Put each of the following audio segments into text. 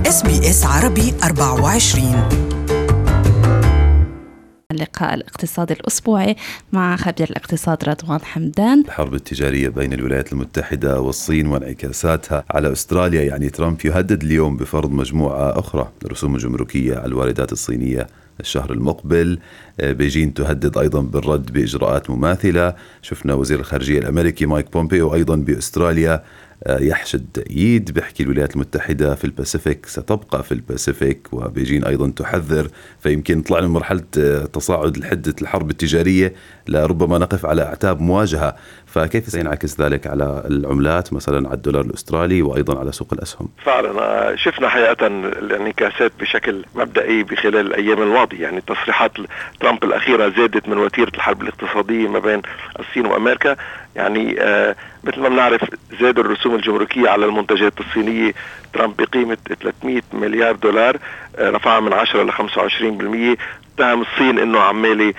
SBS عربي 24. اللقاء الاقتصادي الأسبوعي مع خبير الاقتصاد رضوان حمدان. الحرب التجارية بين الولايات المتحدة والصين وانعكاساتها على أستراليا، يعني ترامب يهدد اليوم بفرض مجموعة أخرى الرسوم الجمركية على الواردات الصينية الشهر المقبل. بيجين تهدد أيضا بالرد بإجراءات مماثلة. شفنا وزير الخارجية الأمريكي مايك بومبيو أيضا بأستراليا يحشد تأييد، بيحكي الولايات المتحدة في الباسيفيك ستبقى في الباسيفيك، وبيجين أيضا تحذر. فيمكن طلعنا من مرحلة تصاعد حدة الحرب التجارية لربما نقف على أعتاب مواجهة. فكيف سينعكس ذلك على العملات، مثلا على الدولار الأسترالي وأيضا على سوق الأسهم؟ فعلا شفنا حقيقة الانعكاسات بشكل مبدئي بخلال الأيام الماضية. يعني تصريحات ترامب الأخيرة زادت من وتيرة الحرب الاقتصادية ما بين الصين وأمريكا. يعني مثل ما بنعرف زاد الرسوم الجمركية على المنتجات الصينية ترامب بقيمة 300 مليار دولار، رفعها من 10 ل 25%. اتهم الصين انه عمالي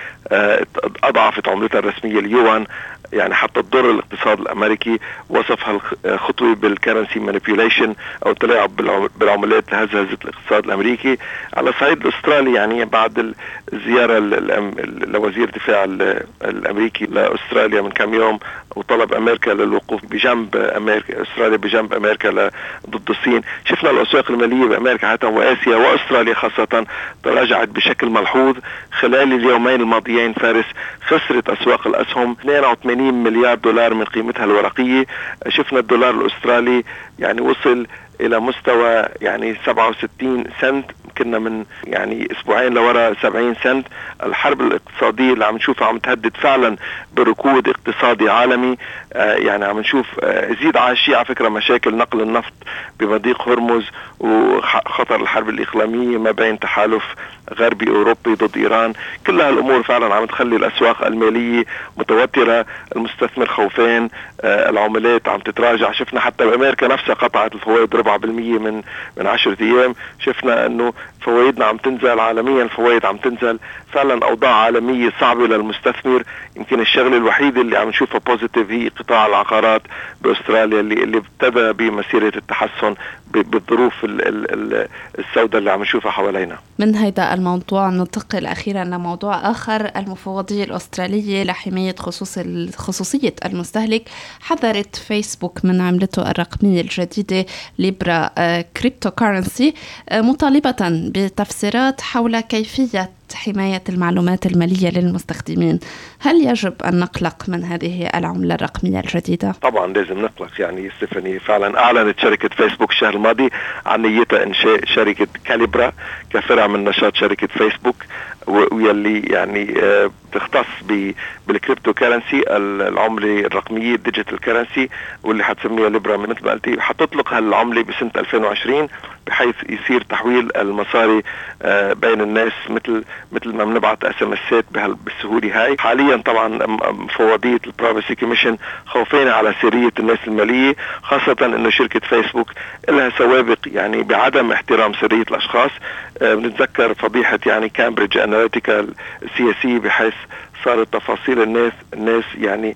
اضعفت عملتها الرسمية اليوان، يعني حتى تضر الاقتصاد الامريكي. وصفها الخطوة بالكرنسي مانيبيوليشن او التلاعب بالعملات لهزة الاقتصاد الامريكي. على الصعيد الاسترالي، يعني بعد الزيارة لوزير الدفاع الامريكي لاستراليا من كم يوم، وطلب امريكا للوقوف بجنب امريكا، استراليا بجنب امريكا ضد الصين، شفنا الاسواق المالية بامريكا حتى واسيا واستراليا خاصة تراجعت بشكل ملحوظ خلال اليومين الماضيين. فارس خسرت اسواق الاسهم 82 مليار دولار من قيمتها الورقية. شفنا الدولار الأسترالي يعني وصل إلى مستوى يعني 67 سنت، كنا من يعني أسبوعين لورا 70 سنت. الحرب الاقتصادية اللي عم نشوفها عم تهدد فعلا بركود اقتصادي عالمي. يعني عم نشوف يزيد على الشيء على فكرة مشاكل نقل النفط بمضيق هرمز، وخطر الحرب الإقليمية ما بين تحالف غربي أوروبي ضد إيران. كل هالأمور فعلا عم تخلي الأسواق المالية متوترة، المستثمر خوفين، العملات عم تتراجع. شفنا حتى بأمريكا نفسها قطعت الفوائد 4% من 10 أيام. شفنا أنه فوائدنا عم تنزل عالميا، الفوائد عم تنزل. فعلا أوضاع عالمية صعبة للمستثمر. يمكن الشغلة الوحيدة اللي عم نشوفها بوزيتيف هي قطاع العقارات بأستراليا اللي ابتدى بمسيرة التحسن بالظروف السوداء اللي عم نشوفها حوالينا. من هيدا الموضوع ننتقل أخيرا لموضوع آخر. المفوضية الأسترالية لحماية خصوصية المستهلك حذرت فيسبوك من عملته الرقمية الجديدة ليبرا كريبتو كارنسي، مطالبة بتفسيرات حول كيفية حماية المعلومات المالية للمستخدمين. هل يجب أن نقلق من هذه العملة الرقمية الجديدة؟ طبعا لازم نقلق. يعني ستيفاني فعلا أعلنت شركة فيسبوك الشهر الماضي عن نيتها إنشاء شركة كاليبرا كفرع من نشاط شركة فيسبوك، ويلي يعني تختص بالكريبتو كارنسي، العملة الرقمية الديجيتال كارنسي، واللي حتسميها ليبرا مثل ما قلتي. حتطلق هالعملة بسنة 2020 بحيث يصير تحويل المصاري بين الناس مثل ما بنبعت SMS بالسهولة هاي. حاليا طبعا مفوضية البرايفسي كوميشن خوفين على سرية الناس المالية، خاصة انه شركة فيسبوك لها سوابق يعني بعدم احترام سرية الاشخاص. بنتذكر فضيحة يعني كامبريدج أناليتيكا السياسية، بحيث صارت تفاصيل الناس يعني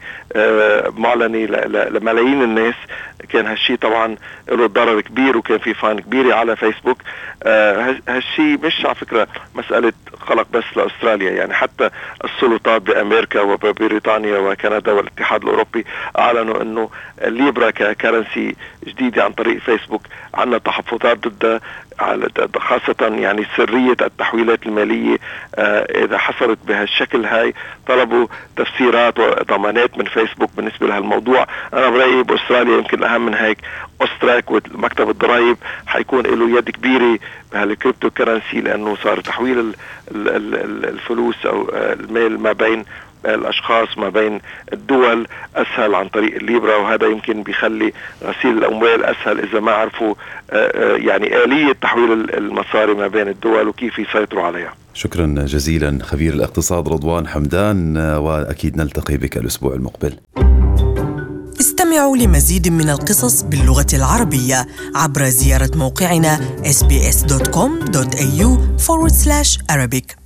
معلنة لملايين الناس. كان هالشي طبعا له ضرر كبير، وكان في فان كبيرة على فيسبوك. هالشي مش على فكرة مسألة قلق بس لأستراليا، يعني حتى السلطات بأمريكا وبريطانيا وكندا والاتحاد الأوروبي أعلنوا أنه الليبرا ككرنسي جديدة عن طريق فيسبوك عنا تحفظات ضدها، خاصة يعني سرية التحويلات المالية. إذا حصلت بهالشكل هاي طلبوا تفسيرات وضمانات من فيسبوك بالنسبة لهالموضوع. أنا برأيي بأستراليا يمكن أهم من هيك أستراك ومكتب الضرائب حيكون له يد كبيرة بهالكريبتو كرنسي، لأنه صار تحويل الفلوس أو المال ما بين الأشخاص ما بين الدول أسهل عن طريق الليبرا، وهذا يمكن بيخلي غسيل الأموال أسهل إذا ما عرفوا يعني آلية تحويل المصاري ما بين الدول وكيف يسيطروا عليها. شكرا جزيلا خبير الاقتصاد رضوان حمدان، وأكيد نلتقي بك الأسبوع المقبل. استمعوا لمزيد من القصص باللغة العربية عبر زيارة موقعنا sbs.com.au/Arabic.